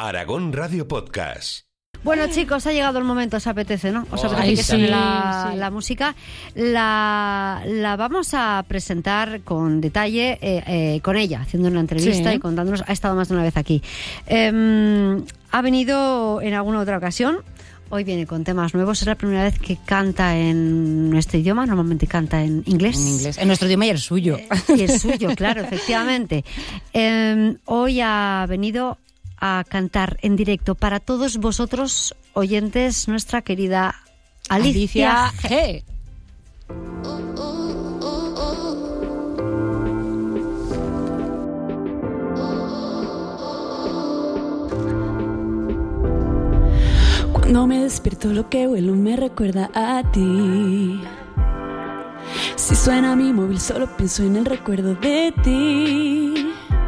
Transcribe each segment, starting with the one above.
Aragón Radio Podcast. Bueno, chicos, ha llegado el momento, os apetece, ¿no? Os apetece que suene la música. La vamos a presentar con detalle con ella, haciendo una entrevista y contándonos. Ha estado más de una vez aquí. Ha venido en alguna otra ocasión. Hoy viene con temas nuevos. Es la primera vez que canta en nuestro idioma. Normalmente canta en inglés. En inglés. En nuestro idioma y el suyo. Y el suyo, claro, efectivamente. Hoy ha venido a cantar en directo para todos vosotros, oyentes, nuestra querida Alicia G. Cuando me despierto lo que huelo me recuerda a ti. Si suena mi móvil solo pienso en el recuerdo de ti.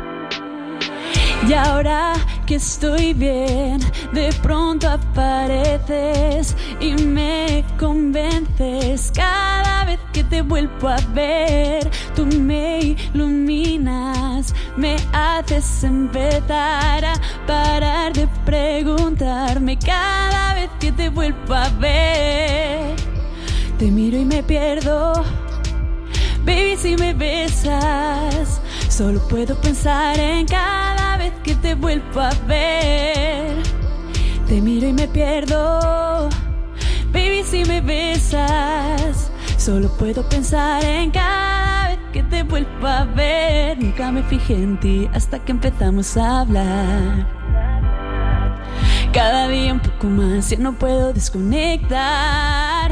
Y ahora que estoy bien, de pronto apareces y me convences. Cada vez que te vuelvo a ver, tú me iluminas, me haces empezar a parar de preguntarme. Cada vez que te vuelvo a ver, te miro y me pierdo. Baby, si me besas, solo puedo pensar en cada vez que te vuelvo a ver. Te miro y me pierdo. Baby, si me besas, solo puedo pensar en cada vez que te vuelvo a ver. Nunca me fijé en ti hasta que empezamos a hablar. Cada día un poco más, ya no puedo desconectar.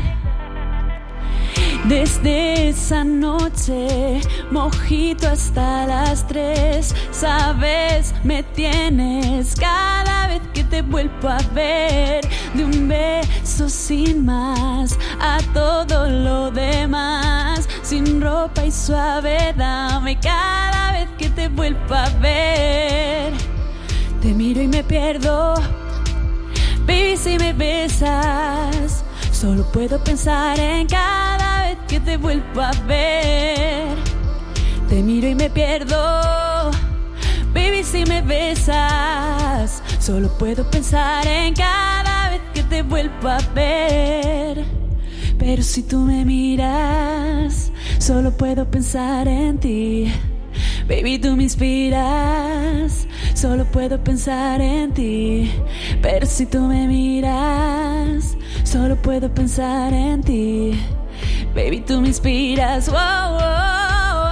Desde esa noche, mojito hasta las 3, sabes, me tienes cada vez que te vuelvo a ver. De un beso sin más a todo lo demás, sin ropa y suave, dame cada vez que te vuelvo a ver. Te miro y me pierdo. Baby, si me besas, solo puedo pensar en cada vez que te vuelvo a ver. Te miro y me pierdo. Baby, si me besas, solo puedo pensar en cada vez que te vuelvo a ver. Pero si tú me miras, solo puedo pensar en ti. Baby, tú me inspiras, solo puedo pensar en ti. Pero si tú me miras, solo puedo pensar en ti. Baby, tú me inspiras. Wow, wow,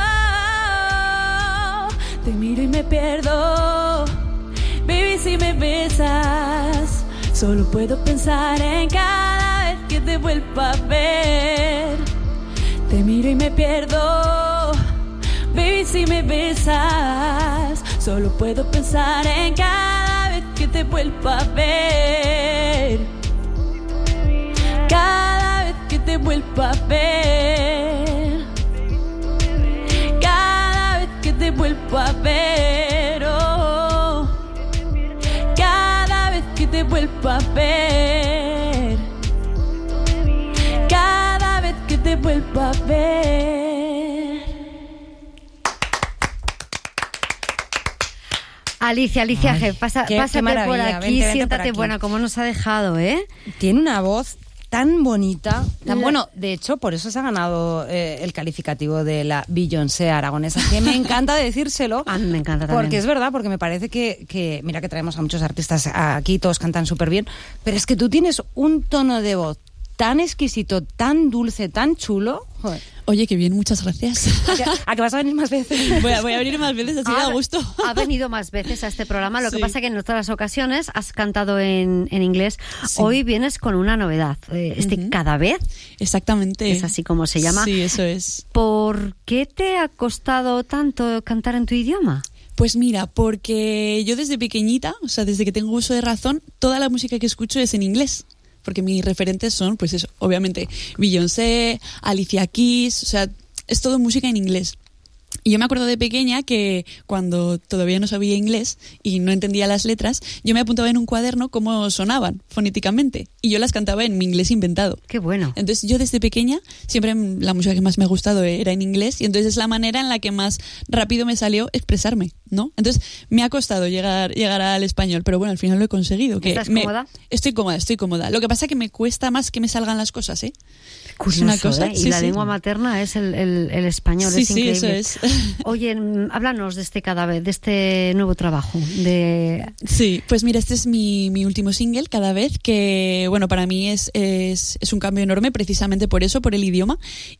wow. Te miro y me pierdo. Baby, si me besas, solo puedo pensar en cada vez que te vuelvo a ver. Te miro y me pierdo. Baby, si me besas, solo puedo pensar en cada vez que te vuelvo a ver. Cada vez que te vuelvo a ver. Cada vez que te vuelvo a ver. Oh. Cada vez que te vuelvo a ver. Cada vez que te vuelvo a ver. Alicia G, pásate por aquí, siéntate por aquí. Buena, como nos ha dejado, ¿eh? Tiene una voz tan bonita, tan bueno. De hecho, por eso se ha ganado el calificativo de la Beyoncé aragonesa, que me encanta decírselo. A mí me encanta también. Porque es verdad, porque me parece que mira que traemos a muchos artistas aquí, todos cantan súper bien, pero es que tú tienes un tono de voz tan exquisito, tan dulce, tan chulo. Joder. Oye, qué bien, muchas gracias. ¿A que vas a venir más veces? Voy a venir más veces, así da gusto. Ha venido más veces a este programa, lo que pasa que en otras ocasiones has cantado en inglés. Sí. Hoy vienes con una novedad, Cada vez. Exactamente. Es así como se llama. Sí, eso es. ¿Por qué te ha costado tanto cantar en tu idioma? Pues mira, porque yo desde pequeñita, o sea, desde que tengo uso de razón, toda la música que escucho es en inglés. Porque mis referentes son, pues eso, obviamente, Beyoncé, Alicia Keys, o sea, es todo música en inglés. Y yo me acuerdo de pequeña que cuando todavía no sabía inglés y no entendía las letras, yo me apuntaba en un cuaderno cómo sonaban fonéticamente y yo las cantaba en mi inglés inventado. ¡Qué bueno! Entonces yo desde pequeña siempre la música que más me ha gustado era en inglés y entonces es la manera en la que más rápido me salió expresarme, ¿no? Entonces me ha costado llegar al español, pero bueno, al final lo he conseguido. ¿Estás cómoda? Estoy cómoda. Lo que pasa es que me cuesta más que me salgan las cosas, ¿eh? Curioso, es una cosa, y la lengua materna es el español, sí, es increíble. Sí, eso es. Oye, háblanos de este nuevo trabajo. Sí, pues mira, este es mi último single, Cada vez, que bueno, para mí es un cambio enorme precisamente por eso, por el idioma.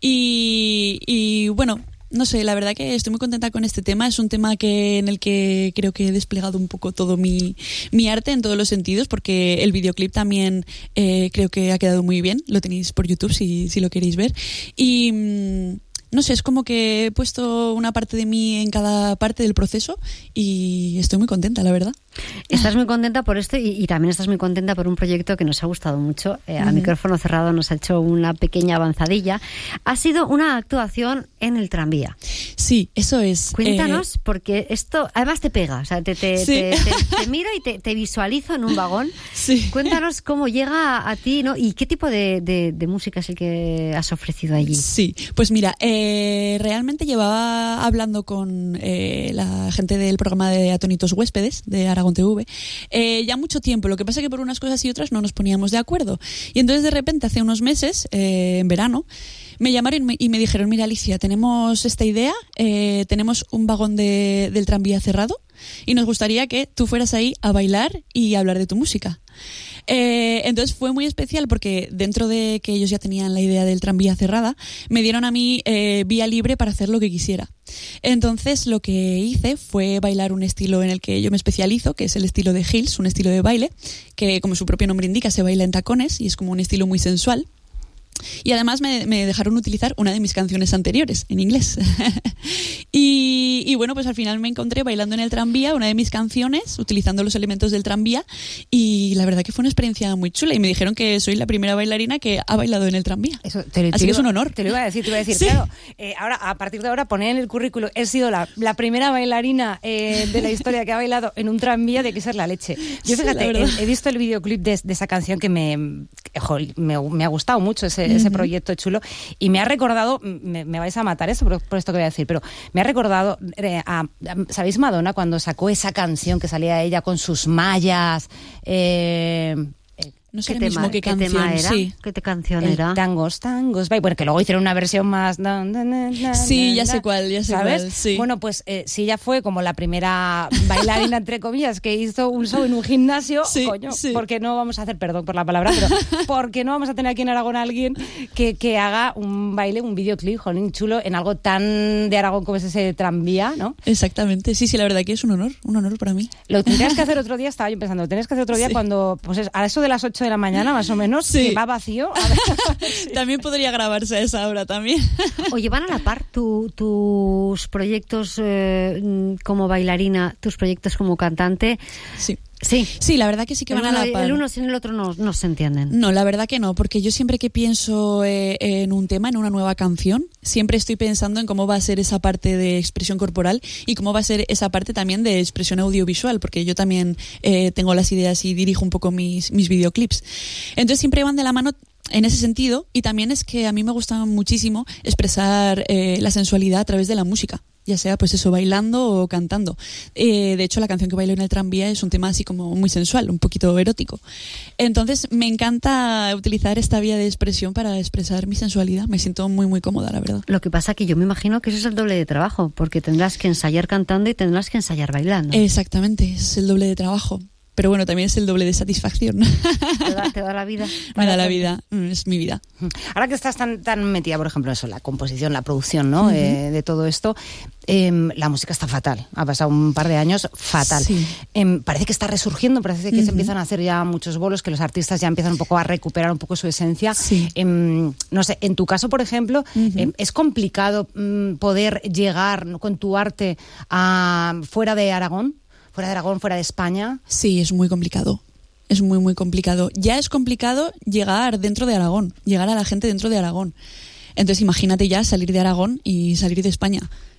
Y bueno, no sé, la verdad que estoy muy contenta con este tema. Es un tema en el que creo que he desplegado un poco todo mi arte en todos los sentidos, porque el videoclip también creo que ha quedado muy bien. Lo tenéis por YouTube si lo queréis ver. Y no sé, es como que he puesto una parte de mí en cada parte del proceso y estoy muy contenta, la verdad. Estás muy contenta por esto y también estás muy contenta por un proyecto que nos ha gustado mucho. A micrófono cerrado nos ha hecho una pequeña avanzadilla. Ha sido una actuación en el tranvía. Sí, eso es. Cuéntanos, porque esto además te pega. O sea, te miro y te visualizo en un vagón. Sí. Cuéntanos cómo llega a ti, ¿no? Y qué tipo de música es el que has ofrecido allí. Sí, pues mira, realmente llevaba hablando con la gente del programa de Atónitos Huéspedes de Aragón TV ya mucho tiempo. Lo que pasa es que por unas cosas y otras no nos poníamos de acuerdo. Y entonces de repente hace unos meses, en verano, me llamaron y me dijeron: mira, Alicia, tenemos esta idea, tenemos un vagón del tranvía cerrado y nos gustaría que tú fueras ahí a bailar y a hablar de tu música. Entonces fue muy especial porque dentro de que ellos ya tenían la idea del tranvía cerrada, me dieron a mí vía libre para hacer lo que quisiera. Entonces lo que hice fue bailar un estilo en el que yo me especializo, que es el estilo de heels, un estilo de baile que, como su propio nombre indica, se baila en tacones y es como un estilo muy sensual. Y además me dejaron utilizar una de mis canciones anteriores en inglés. y bueno, pues al final me encontré bailando en el tranvía una de mis canciones, utilizando los elementos del tranvía, y la verdad que fue una experiencia muy chula y me dijeron que soy la primera bailarina que ha bailado en el tranvía. Así que es un honor. Te lo iba a decir, sí. Claro, ahora, a partir de ahora, poner en el currículo: he sido la primera bailarina de la historia que ha bailado en un tranvía, de que ser la leche. Yo, fíjate, he visto el videoclip de esa canción que me ha gustado mucho ese proyecto chulo, y me ha recordado, me vais a matar eso por esto que voy a decir, pero me ha recordado ¿sabéis Madonna cuando sacó esa canción que salía ella con sus mallas? No sé mismo qué canción era. Sí. ¿Qué canción era? Tangos, bueno, que luego hicieron una versión más. Sí, ya sé cuál, ¿sabes? Sí. Bueno, pues si ella fue como la primera bailarina, entre comillas, que hizo un show en un gimnasio, coño, ¿por qué no vamos a hacer, perdón por la palabra, pero ¿por qué no vamos a tener aquí en Aragón a alguien que haga un baile, un videoclip, jolín, chulo, en algo tan de Aragón como es ese tranvía, ¿no? Exactamente, sí, la verdad que es un honor para mí. Lo tendrías que hacer otro día, estaba yo pensando, lo tendrías que hacer otro día cuando, pues a eso de las 8 de la mañana, más o menos, que va vacío. A ver. También podría grabarse a esa hora también. Oye, ¿van a la par tus proyectos como bailarina, tus proyectos como cantante? Sí, la verdad que sí que van a la par. El uno sin el otro no se entienden. No, la verdad que no, porque yo siempre que pienso en un tema, en una nueva canción, siempre estoy pensando en cómo va a ser esa parte de expresión corporal y cómo va a ser esa parte también de expresión audiovisual, porque yo también tengo las ideas y dirijo un poco mis videoclips. Entonces siempre van de la mano en ese sentido, y también es que a mí me gusta muchísimo expresar la sensualidad a través de la música, ya sea pues eso, bailando o cantando. De hecho, la canción que bailo en el tranvía es un tema así como muy sensual, un poquito erótico. Entonces me encanta utilizar esta vía de expresión para expresar mi sensualidad. Me siento muy muy cómoda, la verdad. Lo que pasa que yo me imagino que eso es el doble de trabajo, porque tendrás que ensayar cantando y tendrás que ensayar bailando. Exactamente, es el doble de trabajo. Pero bueno, también es el doble de satisfacción. ¿Te da la vida? Me da la vida, es mi vida. Ahora que estás tan metida, por ejemplo, eso, la composición, la producción, ¿no? De todo esto, la música está fatal. Ha pasado un par de años fatal. Sí. Parece que está resurgiendo, parece que se empiezan a hacer ya muchos bolos, que los artistas ya empiezan un poco a recuperar un poco su esencia. Sí. No sé, en tu caso, por ejemplo, ¿es complicado poder llegar con tu arte fuera de Aragón? ¿Fuera de Aragón, fuera de España? Sí, es muy complicado. Es muy, muy complicado. Ya es complicado llegar dentro de Aragón, llegar a la gente dentro de Aragón. Entonces imagínate ya salir de Aragón y salir de España.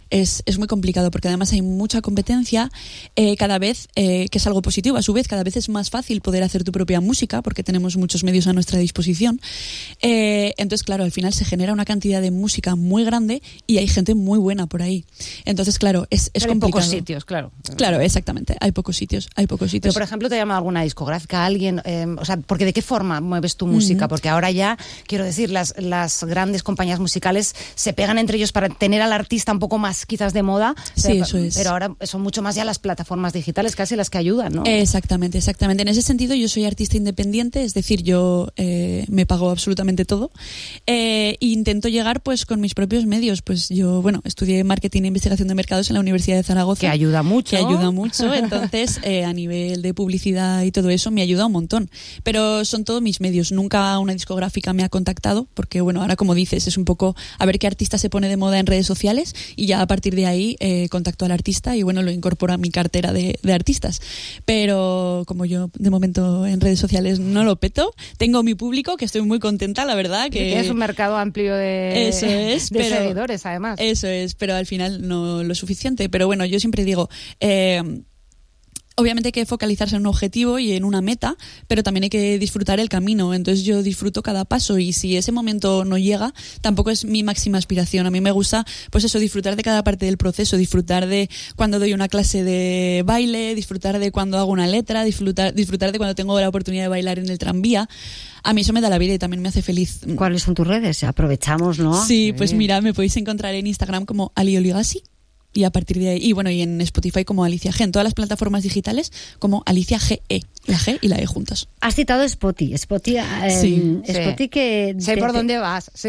es muy complicado porque además hay mucha competencia cada vez, que es algo positivo. A su vez, cada vez es más fácil poder hacer tu propia música porque tenemos muchos medios a nuestra disposición. Entonces, claro, al final se genera una cantidad de música muy grande y hay gente muy buena por ahí. Entonces, claro, es complicado. Hay pocos sitios, claro. Claro, exactamente. Hay pocos sitios. Pero, por ejemplo, ¿te llama alguna discográfica, alguien? O sea, porque ¿de qué forma mueves tu música? Porque ahora ya, quiero decir, las grandes compañías musicales se pegan entre ellos para tener al artista un poco más quizás de moda. Sí, eso es. Pero ahora son mucho más ya las plataformas digitales casi las que ayudan, ¿no? Exactamente. En ese sentido, yo soy artista independiente, es decir, yo me pago absolutamente todo e intento llegar pues con mis propios medios. Pues yo, estudié marketing e investigación de mercados en la Universidad de Zaragoza. Que ayuda mucho. Entonces, a nivel de publicidad y todo eso me ayuda un montón. Pero son todos mis medios. Nunca una discográfica me ha contactado porque, ahora como dices, es un poco a ver qué artista se pone de moda en redes sociales y ya a partir de ahí contacto al artista y lo incorporo a mi cartera de artistas. Pero como yo de momento en redes sociales no lo peto, tengo mi público que estoy muy contenta, la verdad. Que es un mercado amplio de seguidores, además. Eso es, pero al final no lo suficiente. Pero yo siempre digo... obviamente hay que focalizarse en un objetivo y en una meta, pero también hay que disfrutar el camino. Entonces yo disfruto cada paso y si ese momento no llega, tampoco es mi máxima aspiración. A mí me gusta, pues eso, disfrutar de cada parte del proceso, disfrutar de cuando doy una clase de baile, disfrutar de cuando hago una letra, disfrutar de cuando tengo la oportunidad de bailar en el tranvía. A mí eso me da la vida y también me hace feliz. ¿Cuáles son tus redes? Aprovechamos, ¿no? Sí, pues mira, me podéis encontrar en Instagram como Ali Oligasi. Y a partir de ahí, y en Spotify como Alicia G, en todas las plataformas digitales como Alicia GE, la G y la E juntas. Has citado Spotify que... Sé por dónde vas. Te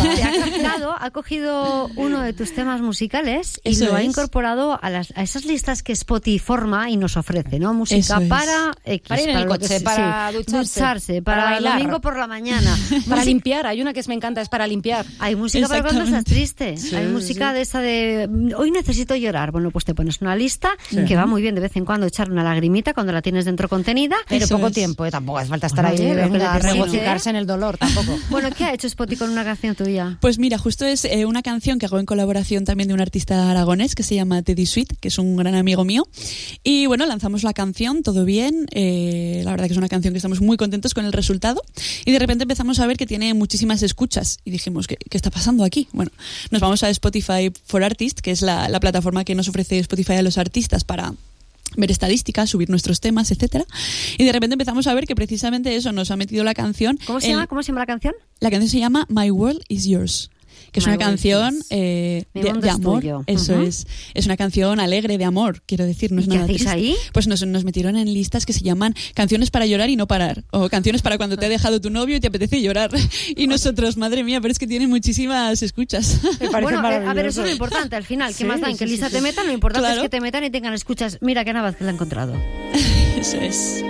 ha cogido uno de tus temas musicales y eso lo ha incorporado a esas listas que Spotify forma y nos ofrece, ¿no? Música para para ir en el coche, para ducharse, para bailar, domingo por la mañana. Para limpiar, hay una que me encanta, es para limpiar. Hay música para cuando estás triste, hay música de esa de... Hoy necesito llorar. Pues te pones una lista que va muy bien de vez en cuando echar una lagrimita cuando la tienes dentro contenida. Pero poco tiempo, tampoco hace falta estar ahí regocijarse en el dolor tampoco. ¿Qué ha hecho Spotify con una canción tuya? Pues mira, justo es una canción que hago en colaboración también de un artista aragonés que se llama Teddy Sweet, que es un gran amigo mío. Y lanzamos la canción, todo bien. La verdad que es una canción que estamos muy contentos con el resultado. Y de repente empezamos a ver que tiene muchísimas escuchas. Y dijimos, ¿qué está pasando aquí? Nos vamos a Spotify for Artists, que es la plataforma que nos ofrece Spotify a los artistas para ver estadísticas, subir nuestros temas, etcétera. Y de repente empezamos a ver que precisamente eso nos ha metido la canción. ¿Cómo se llama la canción? La canción se llama My World is Yours, que es una canción de amor. Eso es una canción alegre de amor, quiero decir. No es nada hacéis triste. Ahí? Pues nos metieron en listas que se llaman canciones para llorar y no parar, o canciones para cuando te ha dejado tu novio y te apetece llorar. Y nosotros, madre mía, pero es que tienen muchísimas escuchas. Me parece maravilloso. A ver, eso es lo importante al final. ¿Qué más da? En qué lista te metan, lo importante es que te metan y tengan escuchas. Mira qué nada que la he encontrado. Eso es.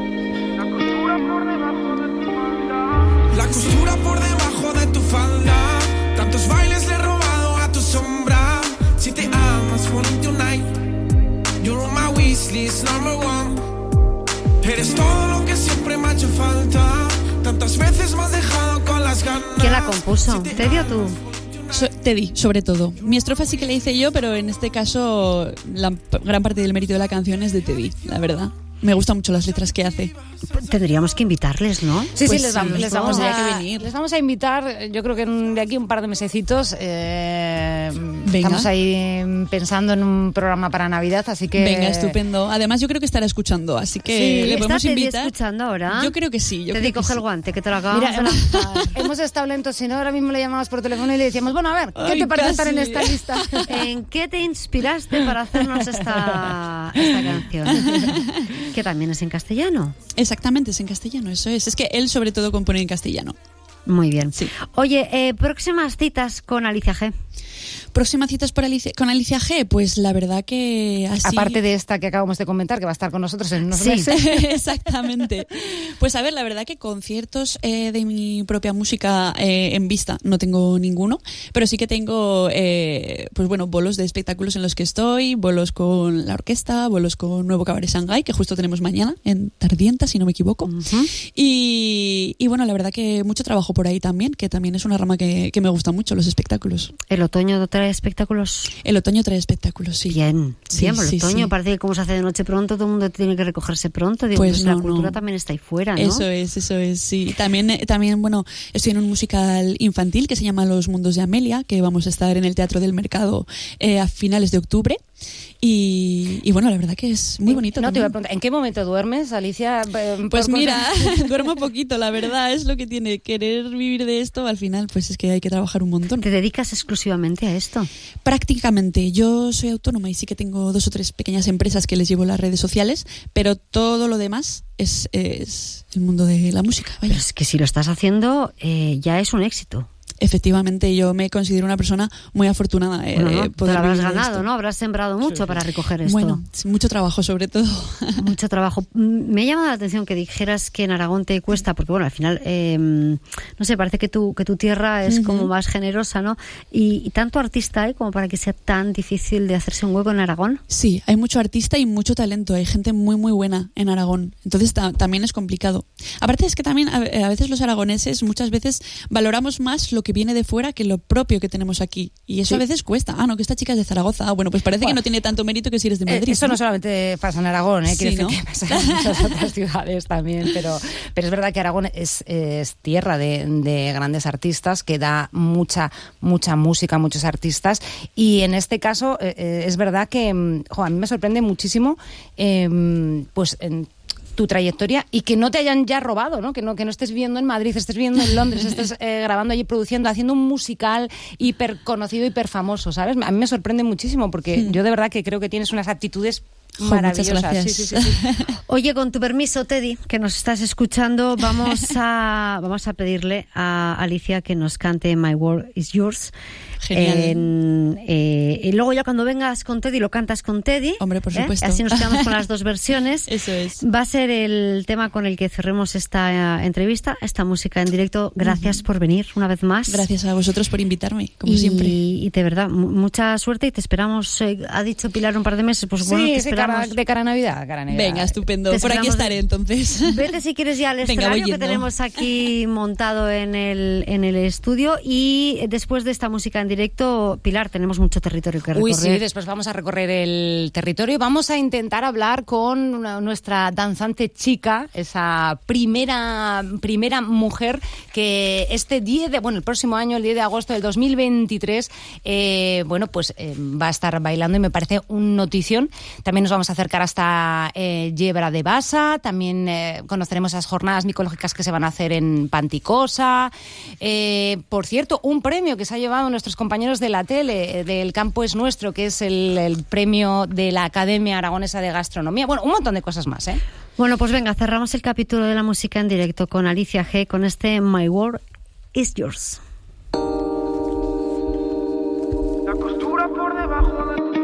La costura por debajo de tu falda. Tantos bailes le he robado a tu sombra. Si te amas, ponte un night. You're on my wishlist number one. Eres todo lo que siempre me ha hecho falta. Tantas veces me has dejado con las ganas. ¿Quién la compuso? ¿Teddy o tú? Teddy, sobre todo. Mi estrofa sí que la hice yo, pero en este caso la gran parte del mérito de la canción es de Teddy, la verdad. Me gustan mucho las letras que hace. Tendríamos que invitarles, ¿no? Sí, pues les vamos que venir. Les vamos a invitar, yo creo que de aquí un par de mesecitos. Estamos ahí pensando en un programa para Navidad, así que... Venga, estupendo. Además, yo creo que estará escuchando, así que le podemos invitar. ¿Está escuchando ahora? Yo creo que sí. Teddy, coge el guante, que te lo acabamos de lanzar. Hemos estado lentos, si no, ahora mismo le llamamos por teléfono y le decíamos, a ver, ¿qué te parece estar en esta lista? ¿En qué te inspiraste para hacernos esta canción? Que también es en castellano. Exactamente, es en castellano, eso es. Es que él sobre todo compone en castellano. Muy bien. Sí. Oye, próximas citas con Alicia G. Próximas citas con Alicia G, pues la verdad que así... Aparte de esta que acabamos de comentar, que va a estar con nosotros en unos meses. Exactamente. Pues a ver, la verdad que conciertos de mi propia música en vista no tengo ninguno, pero sí que tengo, bolos de espectáculos en los que estoy, bolos con la orquesta, bolos con Nuevo Cabaret Shanghai, que justo tenemos mañana, en Tardienta, si no me equivoco. Uh-huh. Y la verdad que mucho trabajo por ahí también, que también es una rama que me gusta mucho, los espectáculos. El otoño trae espectáculos? El otoño trae espectáculos, sí. Bien, sí, el otoño sí. Parece que como se hace de noche pronto, todo el mundo tiene que recogerse pronto. Digo, pues la cultura también está ahí fuera, ¿no? Eso es, sí. También, bueno, estoy en un musical infantil que se llama Los Mundos de Amelia, que vamos a estar en el Teatro del Mercado a finales de octubre. Y bueno, la verdad que es muy bonito. No, te iba a preguntar, ¿en qué momento duermes, Alicia? Pues mira, duermo poquito, la verdad, es lo que tiene. Querer vivir de esto, al final, pues es que hay que trabajar un montón. ¿Te dedicas exclusivamente a esto? Prácticamente. Yo soy autónoma y sí que tengo 2 o 3 pequeñas empresas que les llevo las redes sociales, pero todo lo demás es el mundo de la música. Vaya. Pero es que si lo estás haciendo, ya es un éxito. Efectivamente, yo me considero una persona muy afortunada. Te lo habrás ganado, ¿no? Habrás sembrado mucho para recoger esto. Bueno, mucho trabajo sobre todo. Mucho trabajo. Me llama la atención que dijeras que en Aragón te cuesta, porque bueno, al final, no sé, parece que tu tierra es como más generosa, ¿no? Y tanto artista hay como para que sea tan difícil de hacerse un hueco en Aragón. Sí, hay mucho artista y mucho talento. Hay gente muy, muy buena en Aragón. Entonces también es complicado. Aparte es que también a veces los aragoneses muchas veces valoramos más lo que viene de fuera que lo propio que tenemos aquí. Y eso a veces cuesta. No, que esta chica es de Zaragoza. Bueno, pues parece que no tiene tanto mérito que si eres de Madrid. Eso no solamente pasa en Aragón, quiero decir, ¿no? que pasa en muchas otras ciudades también. Pero es verdad que Aragón es tierra de grandes artistas, que da mucha música a muchos artistas. Y en este caso es verdad que a mí me sorprende muchísimo pues tu trayectoria y que no te hayan ya robado, ¿no? Que no estés viviendo en Madrid, estés viviendo en Londres, estés grabando allí, produciendo, haciendo un musical hiper conocido, hiper famoso, ¿sabes? A mí me sorprende muchísimo porque yo de verdad que creo que tienes unas actitudes maravillosas. Muchas gracias. Sí. Oye, con tu permiso, Teddy, que nos estás escuchando, vamos a pedirle a Alicia que nos cante My World Is Yours. Genial. Y luego ya cuando vengas con Teddy lo cantas con Teddy. Hombre, por supuesto. Así nos quedamos con las 2 versiones. Eso es. Va a ser el tema con el que cerremos esta entrevista, esta música en directo. Gracias por venir una vez más. Gracias a vosotros por invitarme, como siempre. Y de verdad, mucha suerte y te esperamos. Ha dicho Pilar un par de meses, pues bueno, te esperamos. De cara a Navidad. Venga, estupendo. Por aquí estaré entonces. Vete si quieres ya al escenario que tenemos aquí montado en el estudio, y después de esta música en directo, Pilar, tenemos mucho territorio que recorrer. Uy, sí, después vamos a recorrer el territorio y vamos a intentar hablar con nuestra danzante chica, esa primera mujer que el próximo año, el 10 de agosto del 2023, va a estar bailando, y me parece un notición. También nos vamos a acercar hasta Yebra de Basa, también conoceremos esas jornadas micológicas que se van a hacer en Panticosa. Por cierto, un premio que se ha llevado nuestros compañeros de la tele, del Campo es Nuestro, que es el premio de la Academia Aragonesa de Gastronomía. Bueno, un montón de cosas más, ¿eh? Bueno, pues venga, cerramos el capítulo de la música en directo con Alicia G, con este My World Is Yours. La costura por debajo de tu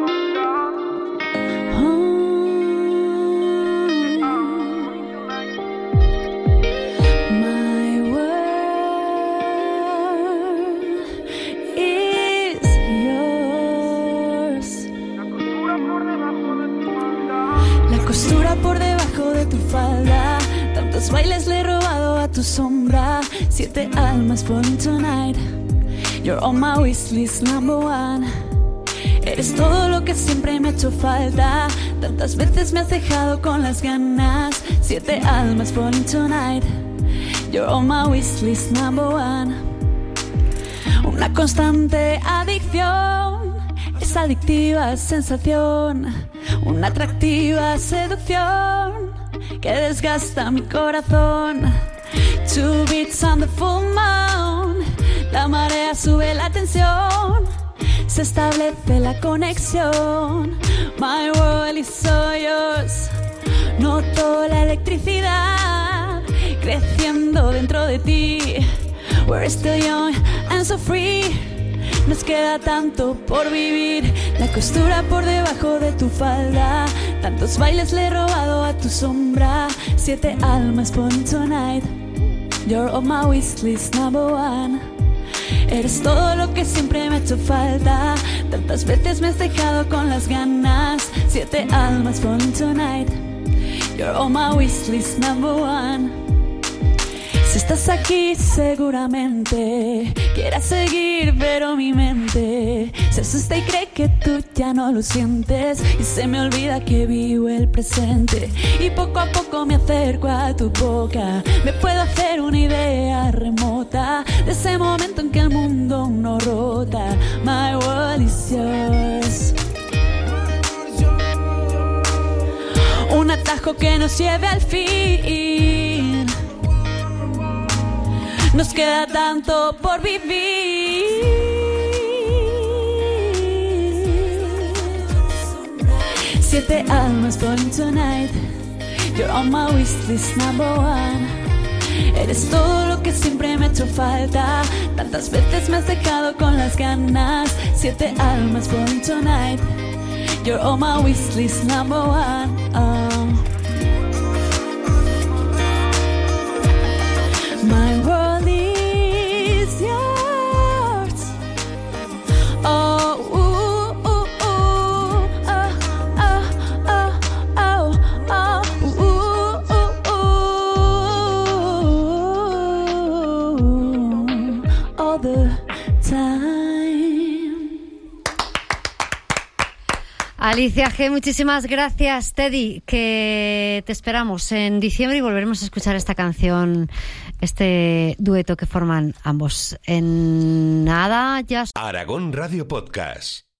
costura por debajo de tu falda, tantos bailes le he robado a tu sombra. 7 almas falling tonight. You're on my wish list number 1. Eres todo lo que siempre me ha hecho falta. Tantas veces me has dejado con las ganas. 7 almas falling tonight. You're on my wish list number 1. Una constante adicción, esa adictiva sensación, una atractiva seducción que desgasta mi corazón. 2 beats on the full moon, la marea sube la tensión, se establece la conexión. My world is so yours. Noto la electricidad creciendo dentro de ti. We're still young and so free. Nos queda tanto por vivir. La costura por debajo de tu falda, tantos bailes le he robado a tu sombra. 7 almas falling tonight. You're on my wish list number 1. Eres todo lo que siempre me ha hecho falta. Tantas veces me has dejado con las ganas. 7 almas falling tonight. You're on my wish list number 1. Si estás aquí seguramente quieras seguir, pero mi mente se asusta y cree que tú ya no lo sientes, y se me olvida que vivo el presente. Y poco a poco me acerco a tu boca, me puedo hacer una idea remota de ese momento en que el mundo no rota. My world is yours. Un atajo que nos lleve al fin. Nos queda tanto por vivir. 7 almas falling tonight. You're on my wish list number 1. Eres todo lo que siempre me ha hecho falta. Tantas veces me has dejado con las ganas. 7 almas falling tonight. You're on my wish list number 1. My world is yours. Oh, ooh, ooh, ooh. Oh, oh, oh, oh, oh, ooh, ooh, ooh. All the time. Alicia G, muchísimas gracias. Teddy, que te esperamos en diciembre y volveremos a escuchar esta canción, este dueto que forman ambos. En nada, ya. Aragón Radio Podcast.